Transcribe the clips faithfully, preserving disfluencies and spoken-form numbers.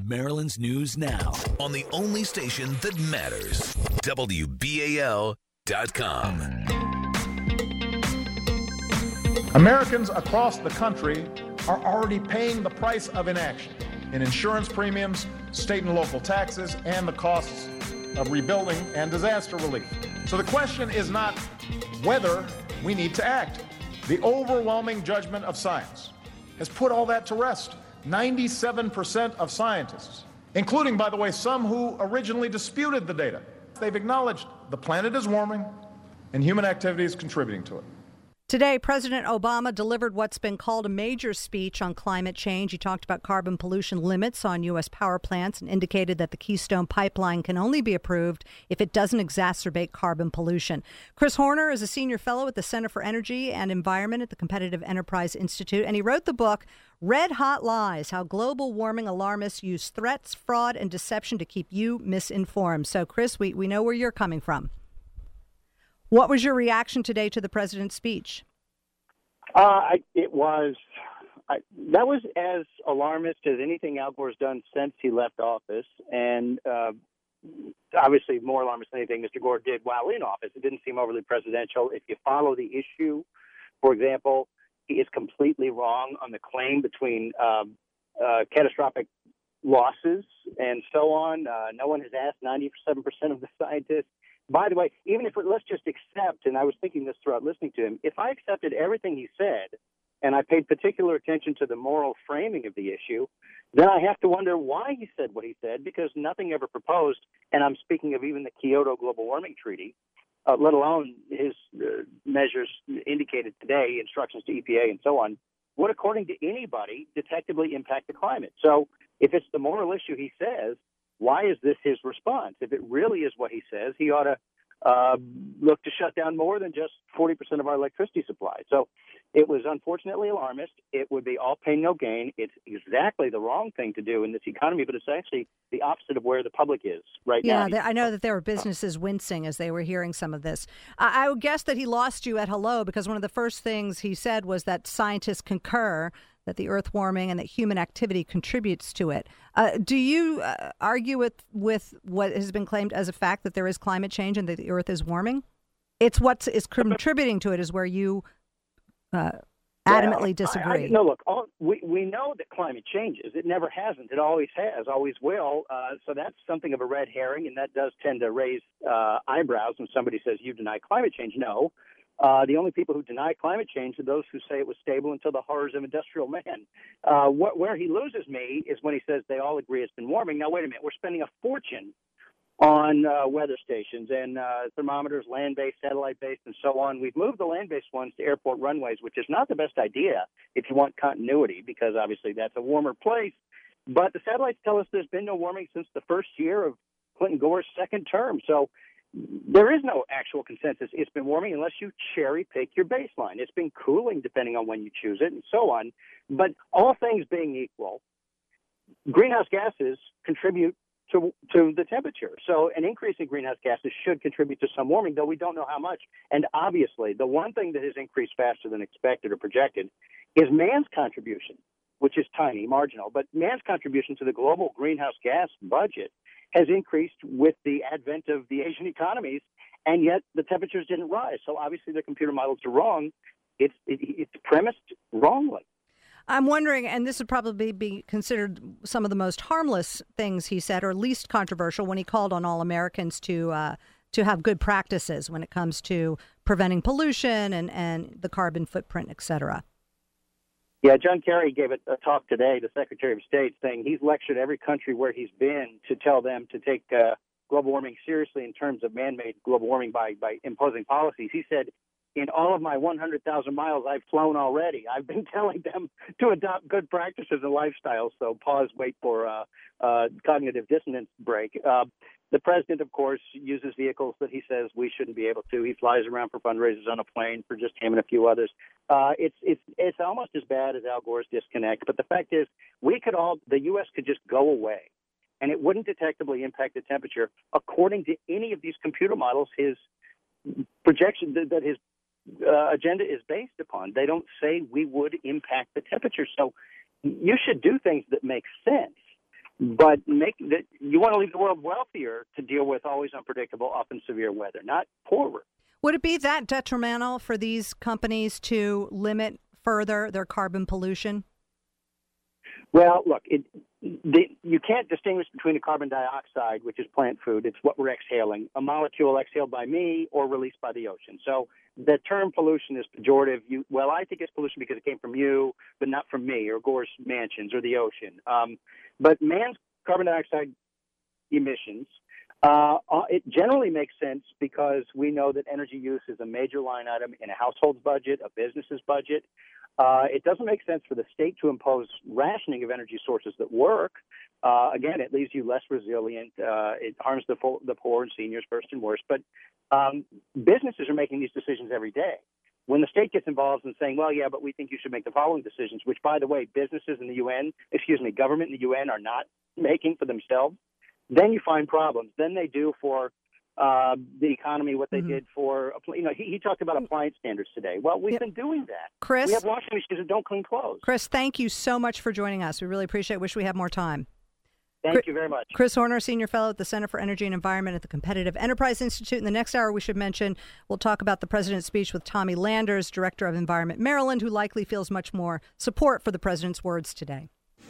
Maryland's news now on the only station that matters. W B A L dot com. Americans across the country are already paying the price of inaction in insurance premiums, state and local taxes, and the costs of rebuilding and disaster relief. So the question is not whether we need to act. The overwhelming judgment of science has put all that to rest. ninety-seven percent of scientists, including, by the way, some who originally disputed the data, they've acknowledged the planet is warming and human activity is contributing to it. Today, President Obama delivered what's been called a major speech on climate change. He talked about carbon pollution limits on U S power plants and indicated that the Keystone Pipeline can only be approved if it doesn't exacerbate carbon pollution. Chris Horner is a senior fellow at the Center for Energy and Environment at the Competitive Enterprise Institute, and he wrote the book, Red Hot Lies, How Global Warming Alarmists Use Threats, Fraud, and Deception to Keep You Misinformed. So, Chris, we, we know where you're coming from. What was your reaction today to the president's speech? Uh, I, it was, I, that was as alarmist as anything Al Gore's done since he left office, and uh, obviously more alarmist than anything Mister Gore did while in office. It didn't seem overly presidential. If you follow the issue, for example, he is completely wrong on the claim between um, uh, catastrophic losses and so on. Uh, no one has asked ninety-seven percent of the scientists. By the way, even if, let's just accept, and I was thinking this throughout listening to him, if I accepted everything he said, and I paid particular attention to the moral framing of the issue, then I have to wonder why he said what he said, because nothing ever proposed, and I'm speaking of even the Kyoto Global Warming Treaty, uh, let alone his uh, measures indicated today, instructions to E P A and so on, would, according to anybody, detectably impact the climate. So if it's the moral issue he says, why is this his response? If it really is what he says, he ought to uh, look to shut down more than just forty percent of our electricity supply. So it was unfortunately alarmist. It would be all pain, no gain. It's exactly the wrong thing to do in this economy, but it's actually the opposite of where the public is right yeah, now. Yeah, I know that there were businesses wincing as they were hearing some of this. I, I would guess that he lost you at hello, because one of the first things he said was that scientists concur that the earth warming and that human activity contributes to it. Uh, do you uh, argue with, with what has been claimed as a fact that there is climate change and that the earth is warming? It's what is contributing to it is where you uh, adamantly well, disagree. I, I, no, look, all, we, we know that climate changes. It never hasn't. It always has, always will. Uh, so that's something of a red herring, and that does tend to raise uh, eyebrows when somebody says you deny climate change. No. Uh, the only people who deny climate change are those who say it was stable until the horrors of industrial man. Uh, wh- where he loses me is when he says they all agree it's been warming. Now, wait a minute. We're spending a fortune on uh, weather stations and uh, thermometers, land-based, satellite-based, and so on. We've moved the land-based ones to airport runways, which is not the best idea if you want continuity, because obviously that's a warmer place. But the satellites tell us there's been no warming since the first year of Clinton Gore's second term. So there is no actual consensus. It's been warming unless you cherry pick your baseline. It's been cooling depending on when you choose it and so on. But all things being equal, greenhouse gases contribute to to the temperature. So an increase in greenhouse gases should contribute to some warming, though we don't know how much. And obviously, the one thing that has increased faster than expected or projected is man's contribution, which is tiny, marginal. But man's contribution to the global greenhouse gas budget has increased with the advent of the Asian economies, and yet the temperatures didn't rise. So obviously the computer models are wrong. It's it, it's premised wrongly. I'm wondering, and this would probably be considered some of the most harmless things he said, or least controversial, when he called on all Americans to uh, to have good practices when it comes to preventing pollution and, and the carbon footprint, et cetera. Yeah, John Kerry gave a, a talk today, the Secretary of State, saying he's lectured every country where he's been to tell them to take uh, global warming seriously in terms of man-made global warming by, by imposing policies. He said, in all of my one hundred thousand miles I've flown already, I've been telling them to adopt good practices and lifestyles. So pause, wait for a uh, uh, cognitive dissonance break. Uh, the president, of course, uses vehicles that he says we shouldn't be able to. He flies around for fundraisers on a plane for just him and a few others. Uh, it's it's it's almost as bad as Al Gore's disconnect. But the fact is, we could all, the U S could just go away, and it wouldn't detectably impact the temperature. According to any of these computer models, his projection that his uh, agenda is based upon, they don't say we would impact the temperature. So you should do things that make sense. but make the, you want to leave the world wealthier to deal with always unpredictable, often severe weather, not poorer. Would it be that detrimental for these companies to limit further their carbon pollution? Well, look, it, the, you can't distinguish between the carbon dioxide, which is plant food, it's what we're exhaling, a molecule exhaled by me or released by the ocean. So the term pollution is pejorative. You, well, I think it's pollution because it came from you, but not from me or Gore's mansions or the ocean. Um, but man's carbon dioxide emissions, uh, it generally makes sense because we know that energy use is a major line item in a household's budget, a business's budget. Uh, it doesn't make sense for the state to impose rationing of energy sources that work. Uh, again, it leaves you less resilient. Uh, it harms the, fo- the poor and seniors first and worst. But um, businesses are making these decisions every day. When the state gets involved in saying, well, yeah, but we think you should make the following decisions, which, by the way, businesses in the U N, excuse me, government in the U N are not making for themselves, then you find problems. Then they do for Uh, the economy, what they mm-hmm. did for, you know, he, he talked about appliance standards today. Well, we've yep. been doing that. Chris? We have washing machines that don't clean clothes. Chris, thank you so much for joining us. We really appreciate it. Wish we had more time. Thank Chris, you very much. Chris Horner, Senior Fellow at the Center for Energy and Environment at the Competitive Enterprise Institute. In the next hour, we should mention, we'll talk about the president's speech with Tommy Landers, Director of Environment Maryland, who likely feels much more support for the president's words today.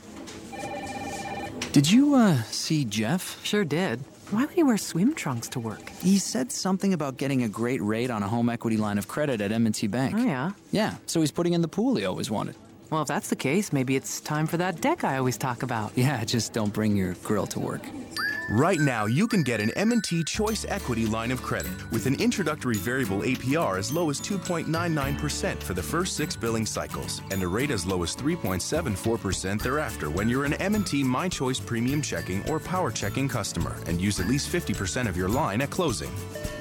Did you uh, see Jeff? Sure did. Why would he wear swim trunks to work? He said something about getting a great rate on a home equity line of credit at M and T Bank. Oh, yeah? Yeah, so he's putting in the pool he always wanted. Well, if that's the case, maybe it's time for that deck I always talk about. Yeah, just don't bring your grill to work. Right now, you can get an M and T Choice Equity line of credit with an introductory variable A P R as low as two point nine nine percent for the first six billing cycles and a rate as low as three point seven four percent thereafter when you're an M and T My Choice Premium Checking or Power Checking customer and use at least fifty percent of your line at closing.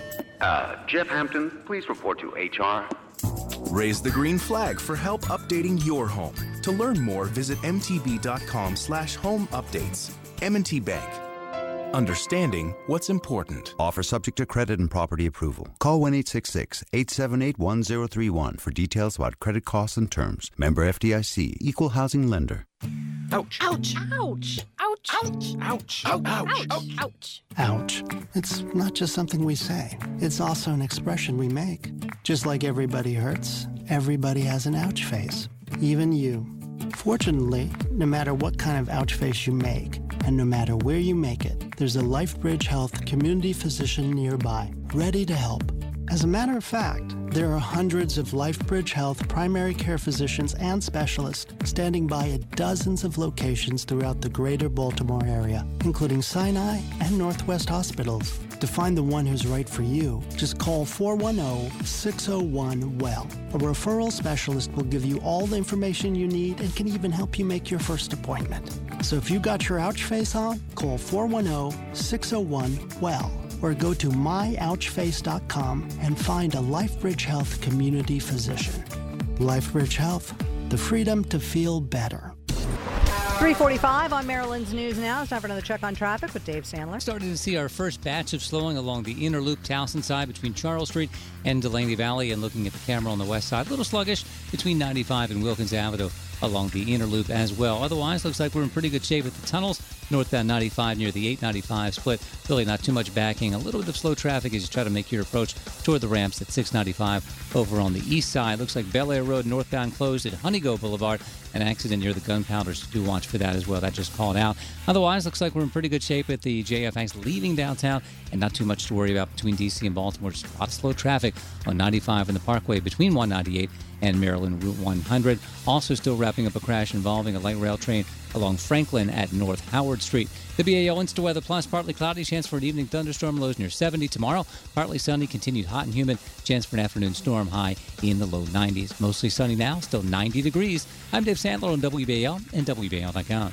Uh, Jeff Hampton, please report to H R. Raise the green flag for help updating your home. To learn more, visit mtb.com slash home updates. M and T Bank. Understanding what's important. Offer subject to credit and property approval. Call one eight six six, eight seven eight, one zero three one for details about credit costs and terms. Member F D I C. Equal housing lender. Ouch. Ouch. Ouch. Ouch. Ouch. Ouch. Ouch. Ouch. Ouch. Ouch. It's not just something we say. It's also an expression we make. Just like everybody hurts, everybody has an ouch face. Even you. Fortunately, no matter what kind of ouch face you make, and no matter where you make it, there's a LifeBridge Health community physician nearby, ready to help. As a matter of fact, there are hundreds of LifeBridge Health primary care physicians and specialists standing by at dozens of locations throughout the greater Baltimore area, including Sinai and Northwest hospitals. To find the one who's right for you, just call four one zero, six zero one, W E L L. A referral specialist will give you all the information you need and can even help you make your first appointment. So if you got your ouch face on, call four one zero, six zero one, W E L L or go to my ouch face dot com and find a LifeBridge Health community physician. LifeBridge Health, the freedom to feel better. three forty-five on Maryland's News Now. It's time for another check on traffic with Dave Sandler. Starting to see our first batch of slowing along the inner loop Towson side between Charles Street and Delaney Valley, and looking at the camera on the west side, a little sluggish between ninety-five and Wilkins Avenue along the inner loop as well. Otherwise, looks like we're in pretty good shape at the tunnels. Northbound ninety-five near the eight ninety-five split. Really not too much backing. A little bit of slow traffic as you try to make your approach toward the ramps at six ninety-five over on the east side. Looks like Bel Air Road northbound closed at Honeygo Boulevard. An accident near the Gunpowders. Do watch for that as well. That just called out. Otherwise, looks like we're in pretty good shape at the J F X leaving downtown, and not too much to worry about between D C and Baltimore. Just a lot of slow traffic on ninety-five and the Parkway between one ninety-eight and Maryland Route one hundred. Also still wrapping up a crash involving a light rail train along Franklin at North Howard Street. The B A L Insta Weather Plus, partly cloudy, chance for an evening thunderstorm, lows near seventy. Tomorrow, partly sunny, continued hot and humid, chance for an afternoon storm, high in the low nineties. Mostly sunny now, still ninety degrees. I'm Dave Sandler on W B A L and W B A L dot com.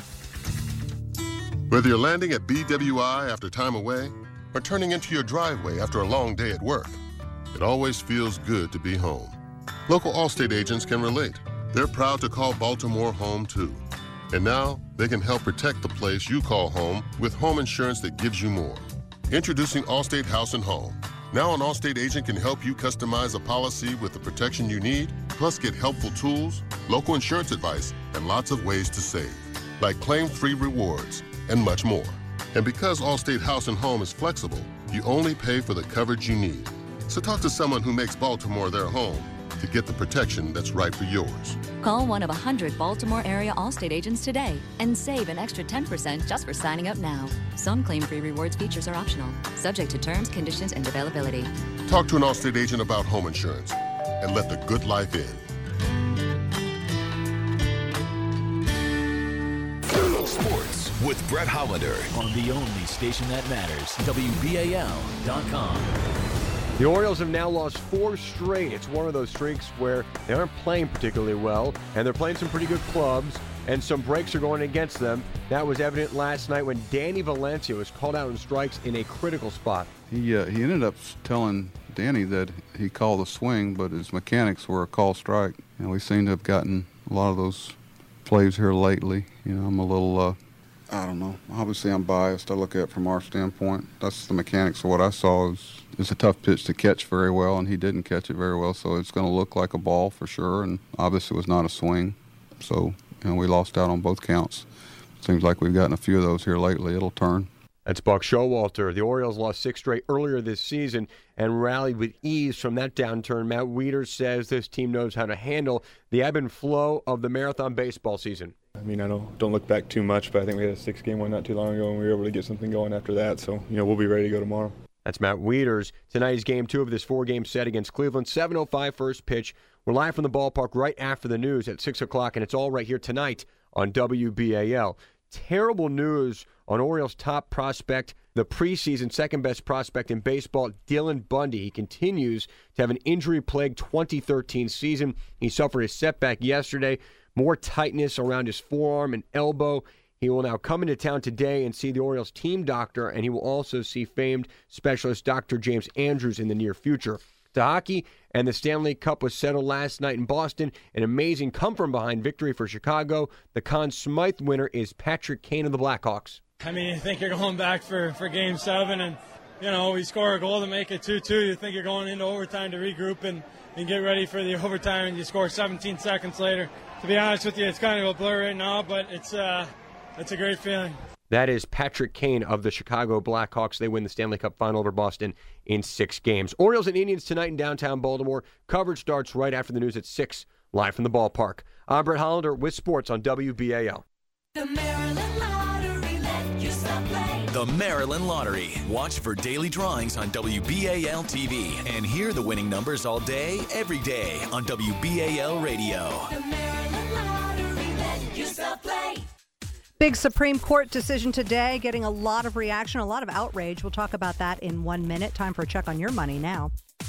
Whether you're landing at B W I after time away or turning into your driveway after a long day at work, it always feels good to be home. Local Allstate agents can relate. They're proud to call Baltimore home, too. And now, they can help protect the place you call home with home insurance that gives you more. Introducing Allstate House and Home. Now an Allstate agent can help you customize a policy with the protection you need, plus get helpful tools, local insurance advice, and lots of ways to save. Like claim-free rewards, and much more. And because Allstate House and Home is flexible, you only pay for the coverage you need. So talk to someone who makes Baltimore their home to get the protection that's right for yours. Call one of one hundred Baltimore area Allstate agents today and save an extra ten percent just for signing up now. Some claim-free rewards features are optional, subject to terms, conditions, and availability. Talk to an Allstate agent about home insurance and let the good life in. Sports with Brett Hollander on the only station that matters, W B A L dot com. The Orioles have now lost four straight. It's one of those streaks where they aren't playing particularly well, and they're playing some pretty good clubs, and some breaks are going against them. That was evident last night when Danny Valencia was called out on strikes in a critical spot. He uh, he ended up telling Danny that he called a swing, but his mechanics were a call strike. And we seem to have gotten a lot of those plays here lately. You know, I'm a little, uh, I don't know. Obviously, I'm biased. I look at it from our standpoint. That's the mechanics of what I saw. Is it's a tough pitch to catch very well, and he didn't catch it very well. So it's going to look like a ball for sure, and obviously it was not a swing. So, you know, we lost out on both counts. Seems like we've gotten a few of those here lately. It'll turn. That's Buck Showalter. The Orioles lost six straight earlier this season and rallied with ease from that downturn. Matt Wieters says this team knows how to handle the ebb and flow of the marathon baseball season. I mean, I don't, don't look back too much, but I think we had a six-game one not too long ago, and we were able to get something going after that. So, you know, we'll be ready to go tomorrow. That's Matt Wieters. Tonight's game two of this four-game set against Cleveland, seven oh five first pitch. We're live from the ballpark right after the news at six o'clock, and it's all right here tonight on W B A L. Terrible news on Orioles' top prospect, the preseason second-best prospect in baseball, Dylan Bundy. He continues to have an injury-plagued twenty thirteen season. He suffered a setback yesterday, more tightness around his forearm and elbow. He will now come into town today and see the Orioles team doctor, and he will also see famed specialist Doctor James Andrews in the near future. To hockey, and the Stanley Cup was settled last night in Boston. An amazing come-from-behind victory for Chicago. The Conn Smythe winner is Patrick Kane of the Blackhawks. I mean, you think you're going back for, for Game seven, and, you know, we score a goal to make it two two. You think you're going into overtime to regroup and, and get ready for the overtime, and you score seventeen seconds later. To be honest with you, it's kind of a blur right now, but it's, uh, it's a great feeling. That is Patrick Kane of the Chicago Blackhawks. They win the Stanley Cup final over Boston in six games. Orioles and Indians tonight in downtown Baltimore. Coverage starts right after the news at six, live from the ballpark. I'm Brett Hollander with sports on W B A L. The Maryland Lottery, let yourself play. The Maryland Lottery. Watch for daily drawings on W B A L T V and hear the winning numbers all day, every day on W B A L Radio. The Maryland Lottery, let yourself play. Big Supreme Court decision today, getting a lot of reaction, a lot of outrage. We'll talk about that in one minute. Time for a check on your money now.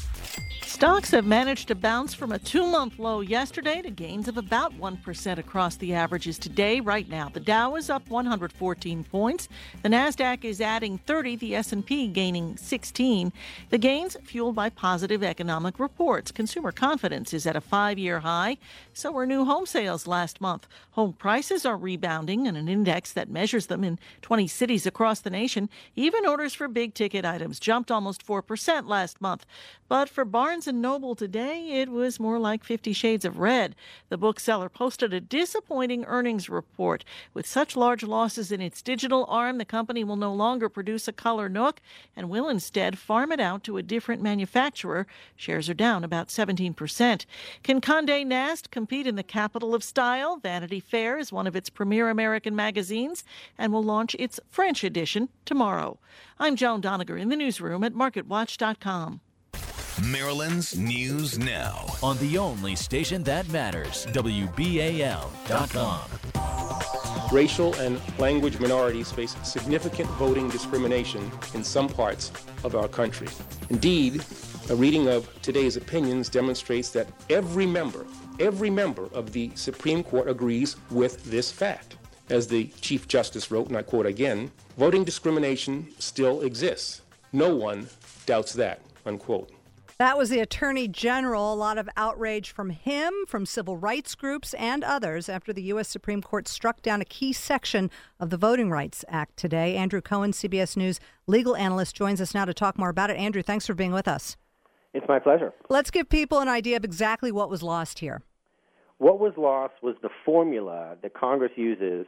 Stocks have managed to bounce from a two-month low yesterday to gains of about one percent across the averages today. Right now, the Dow is up one hundred fourteen points. The Nasdaq is adding thirty, the S and P gaining sixteen. The gains fueled by positive economic reports. Consumer confidence is at a five-year high. So were new home sales last month. Home prices are rebounding, and an index that measures them in twenty cities across the nation. Even orders for big-ticket items jumped almost four percent last month. But for Barnes and Noble today, it was more like Fifty Shades of Red. The bookseller posted a disappointing earnings report. With such large losses in its digital arm, the company will no longer produce a color Nook and will instead farm it out to a different manufacturer. Shares are down about seventeen percent. Can Condé Nast compete in the capital of style? Vanity Fair is one of its premier American magazines and will launch its French edition tomorrow. I'm Joan Doniger in the newsroom at market watch dot com. Maryland's News Now on the only station that matters, W B A L dot com. Racial and language minorities face significant voting discrimination in some parts of our country. Indeed, a reading of today's opinions demonstrates that every member, every member of the Supreme Court agrees with this fact. As the Chief Justice wrote, and I quote again, voting discrimination still exists. No one doubts that, unquote. That was the Attorney General. A lot of outrage from him, from civil rights groups, and others after the U S Supreme Court struck down a key section of the Voting Rights Act today. Andrew Cohen, C B S News legal analyst, joins us now to talk more about it. Andrew, thanks for being with us. It's my pleasure. Let's give people an idea of exactly what was lost here. What was lost was the formula that Congress uses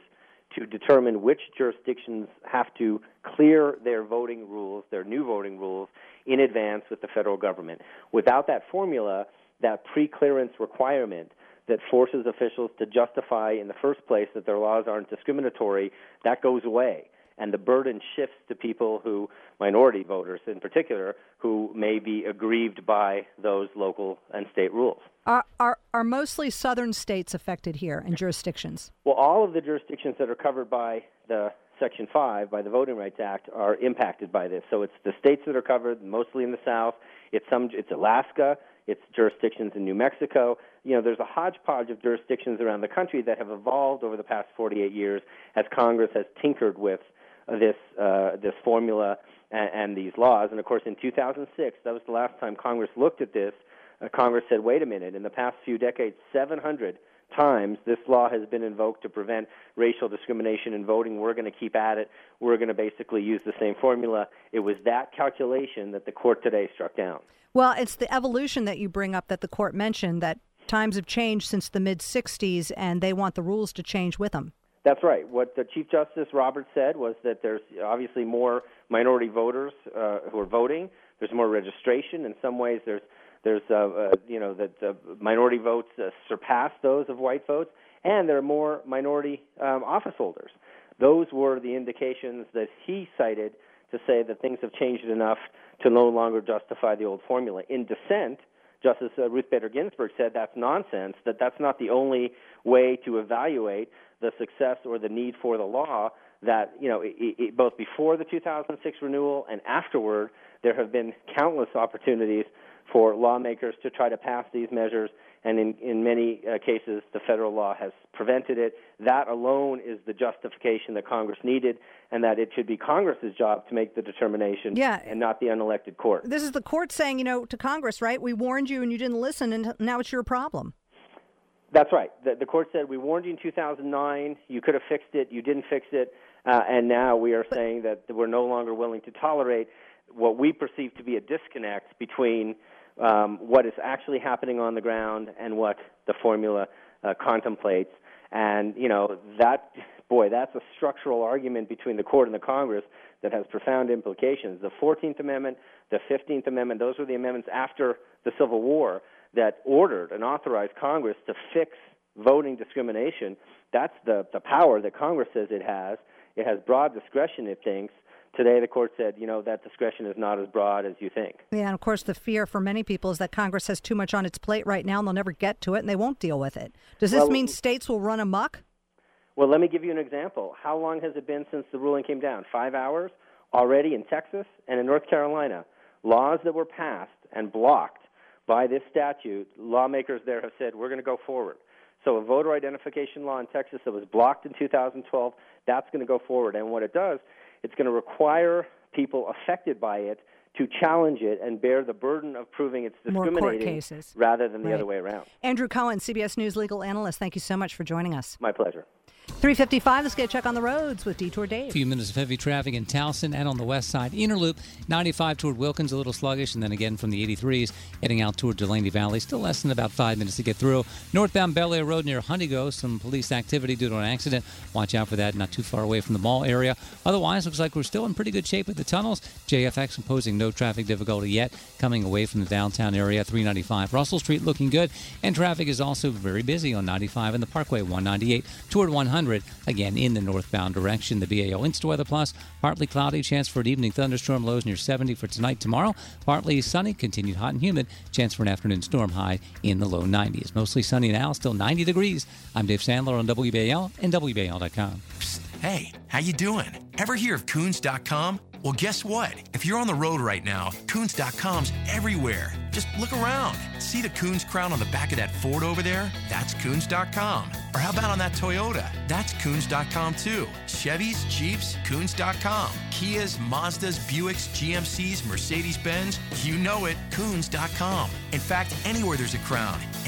to determine which jurisdictions have to clear their voting rules, their new voting rules, in advance with the federal government. Without that formula, that pre-clearance requirement that forces officials to justify in the first place that their laws aren't discriminatory, that goes away. And the burden shifts to people who, minority voters in particular, who may be aggrieved by those local and state rules. Are, are, are mostly southern states affected here and jurisdictions? Well, all of the jurisdictions that are covered by the Section five, by the Voting Rights Act, are impacted by this. So it's the states that are covered, mostly in the South. It's some. It's Alaska. It's jurisdictions in New Mexico. You know, there's a hodgepodge of jurisdictions around the country that have evolved over the past forty-eight years as Congress has tinkered with this uh, this formula and, and these laws. And, of course, in two thousand six, that was the last time Congress looked at this, uh, Congress said, wait a minute, in the past few decades, seven hundred times this law has been invoked to prevent racial discrimination in voting. We're going to keep at it. We're going to basically use the same formula. It was that calculation that the court today struck down. Well, it's the evolution that you bring up that the court mentioned, that times have changed since the mid-sixties, and they want the rules to change with them. That's right. What the Chief Justice Roberts said was that there's obviously more minority voters uh, who are voting. There's more registration. In some ways, there's there's uh, uh, you know that uh, minority votes uh, surpass those of white votes, and there are more minority um, office holders. Those were the indications that he cited to say that things have changed enough to no longer justify the old formula. In dissent, Justice uh, Ruth Bader Ginsburg said that's nonsense, that that's not the only way to evaluate the success or the need for the law, that, you know, it, it, both before the two thousand six renewal and afterward, there have been countless opportunities for lawmakers to try to pass these measures, and in, in many uh, cases, the federal law has prevented it. That alone is the justification that Congress needed, and that it should be Congress's job to make the determination, yeah. and not the unelected court. This is the court saying, you know, to Congress, right, we warned you and you didn't listen, and now it's your problem. That's right. The, the court said, we warned you in two thousand nine, you could have fixed it, you didn't fix it, uh, and now we are saying that we're no longer willing to tolerate what we perceive to be a disconnect between um, what is actually happening on the ground and what the formula uh, contemplates. And, you know, that, boy, that's a structural argument between the court and the Congress that has profound implications. The fourteenth Amendment, the fifteenth Amendment, those were the amendments after the Civil War that ordered and authorized Congress to fix voting discrimination. That's the, the power that Congress says it has. It has broad discretion, it thinks. Today, the court said, you know, that discretion is not as broad as you think. Yeah, and of course, the fear for many people is that Congress has too much on its plate right now, and they'll never get to it, and they won't deal with it. Does this well, mean states will run amok? Well, let me give you an example. How long has it been since the ruling came down? Five hours? Already in Texas and in North Carolina, laws that were passed and blocked by this statute, lawmakers there have said, we're going to go forward. So a voter identification law in Texas that was blocked in two thousand twelve, that's going to go forward. And what it does, it's going to require people affected by it to challenge it and bear the burden of proving it's discriminating More court cases. rather than the Right. other way around. Andrew Cohen, C B S News legal analyst, thank you so much for joining us. My pleasure. three fifty-five, let's get a check on the roads with Detour Dave. A few minutes of heavy traffic in Towson and on the west side. Inner Loop, ninety-five toward Wilkins, a little sluggish, and then again from the eighty-threes heading out toward Delaney Valley. Still less than about five minutes to get through. Northbound Bel Air Road near Honeygo, some police activity due to an accident. Watch out for that, not too far away from the mall area. Otherwise, looks like we're still in pretty good shape with the tunnels. J F X imposing no traffic difficulty yet, coming away from the downtown area. three ninety-five Russell Street looking good, and traffic is also very busy on ninety-five and the Parkway. one ninety-eight toward one hundred, again in the northbound direction. The B A O Insta Weather Plus, partly cloudy, chance for an evening thunderstorm, lows near seventy for tonight, tomorrow. Partly sunny, continued hot and humid, chance for an afternoon storm, high in the low nineties. Mostly sunny now, still ninety degrees. I'm Dave Sandler on W B A L and W B A L dot com. Psst, hey, how you doing? Ever hear of Coons dot com? Well, guess what? If you're on the road right now, Coons dot com's everywhere. Just look around. See the Coons crown on the back of that Ford over there? That's Coons dot com. Or how about on that Toyota? That's Coons dot com too. Chevys, Jeeps, Coons dot com. Kias, Mazdas, Buicks, G M Cs, Mercedes-Benz. You know it, Coons dot com. In fact, anywhere there's a crown,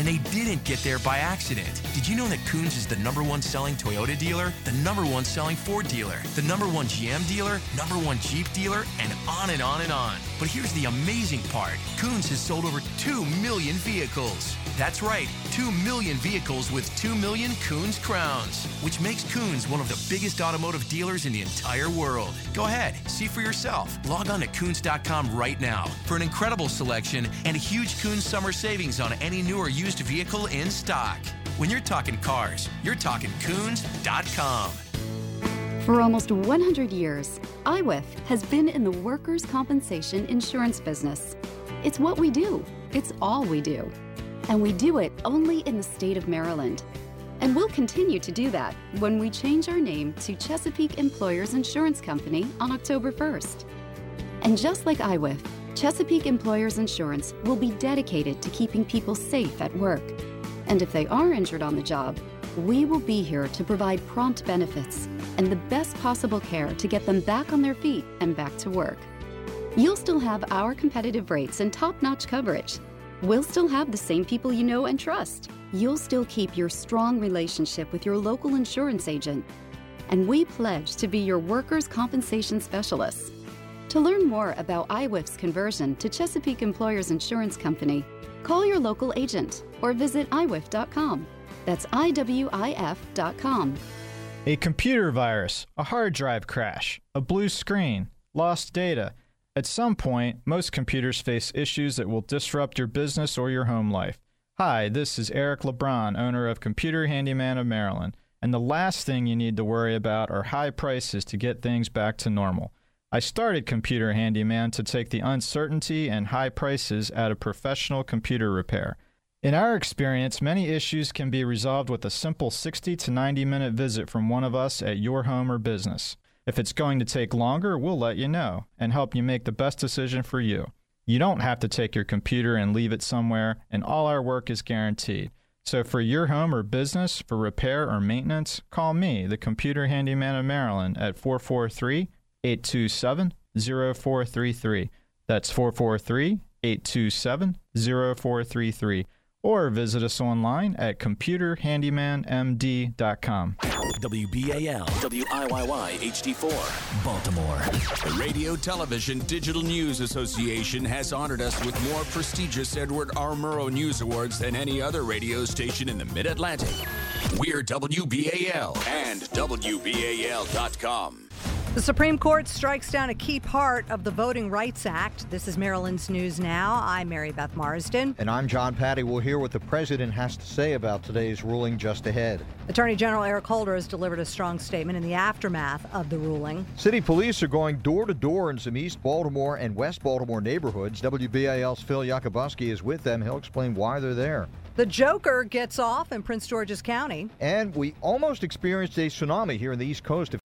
and they didn't get there by accident. Did you know that Koons is the number one selling Toyota dealer, the number one selling Ford dealer, the number one G M dealer, number one Jeep dealer, and on and on and on? But here's the amazing part. Koons has sold over two million vehicles. That's right, two million vehicles with two million Koons crowns, which makes Koons one of the biggest automotive dealers in the entire world. Go ahead, see for yourself. Log on to Koons dot com right now for an incredible selection and a huge Koons summer savings on any new or used vehicle in stock. When you're talking cars, you're talking Koons dot com. For almost one hundred years, I W I F has been in the workers' compensation insurance business. It's what we do. It's all we do. And we do it only in the state of Maryland. And we'll continue to do that when we change our name to Chesapeake Employers Insurance Company on October first. And just like I W I F, Chesapeake Employers Insurance will be dedicated to keeping people safe at work. And if they are injured on the job, we will be here to provide prompt benefits and the best possible care to get them back on their feet and back to work. You'll still have our competitive rates and top-notch coverage. We'll still have the same people you know and trust. You'll still keep your strong relationship with your local insurance agent. And we pledge to be your workers' compensation specialists. To learn more about I W I F's conversion to Chesapeake Employers Insurance Company, call your local agent or visit I W I F dot com. That's I W I F dot com. A computer virus, a hard drive crash, a blue screen, lost data. At some point, most computers face issues that will disrupt your business or your home life. Hi, this is Eric LeBron, owner of Computer Handyman of Maryland, and the last thing you need to worry about are high prices to get things back to normal. I started Computer Handyman to take the uncertainty and high prices out of professional computer repair. In our experience, many issues can be resolved with a simple sixty to ninety minute visit from one of us at your home or business. If it's going to take longer, we'll let you know and help you make the best decision for you. You don't have to take your computer and leave it somewhere, and all our work is guaranteed. So for your home or business, for repair or maintenance, call me, the Computer Handyman of Maryland, at four four three, eight two seven, zero four three three. That's four four three, eight two seven, zero four three three. Or visit us online at computer handyman m d dot com. W B A L, W I Y Y H D four, Baltimore. The Radio Television Digital News Association has honored us with more prestigious Edward R. Murrow News Awards than any other radio station in the Mid-Atlantic. We're W B A L and W B A L dot com. The Supreme Court strikes down a key part of the Voting Rights Act. This is Maryland's News Now. I'm Mary Beth Marsden. And I'm John Patty. We'll hear what the president has to say about today's ruling just ahead. Attorney General Eric Holder has delivered a strong statement in the aftermath of the ruling. City police are going door to door in some East Baltimore and West Baltimore neighborhoods. W B A L's Phil Yakubuski is with them. He'll explain why they're there. The Joker gets off in Prince George's County. And we almost experienced a tsunami here in the East Coast.